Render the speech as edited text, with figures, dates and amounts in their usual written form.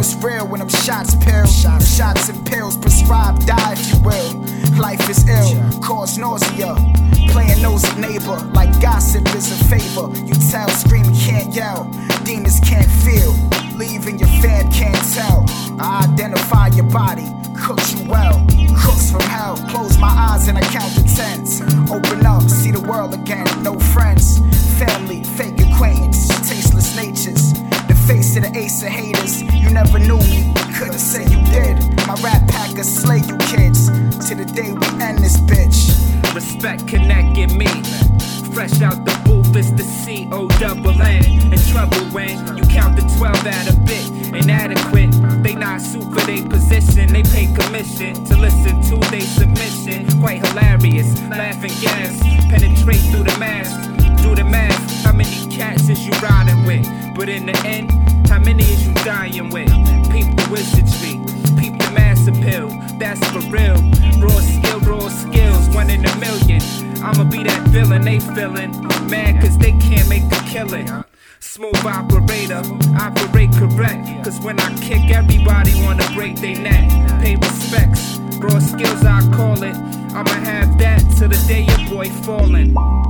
it's real when them shots pill. Shots and pills prescribed, die if you will. Life is ill, cause nausea. Playing nosy neighbor, like gossip is a favor. You tell, scream, can't yell. Demons can't feel, leaving your fam can't tell. I identify your body, cooks you well. Cooks from hell, close my eyes and I count to tens. Open up, see the world again, no friends. Family, fake acquaintance, tasteless natures. The face of the ace of haters, you never knew me, couldn't say you did. My rap packer slay you kids, till the day we end this bitch. Respect, connect, get me. Fresh out the booth, it's the C-O-double-N. In trouble when you count the 12 at a bit. Inadequate, they not suit for their position. They pay commission to listen to their submission. Quite hilarious, laughing gas. Penetrate through the mask, do the math. How many cats is you riding with? But in the end, how many is you dying with? Peep the wizardry, peep the mass appeal. That's for real, raw skills, 1 in a million. I'ma be that villain they feelin', mad cause they can't make a killing. Smooth operator, operate correct, cause when I kick everybody wanna break they neck. Pay respects, raw skills I call it. I'ma have that till the day your boy fallin'.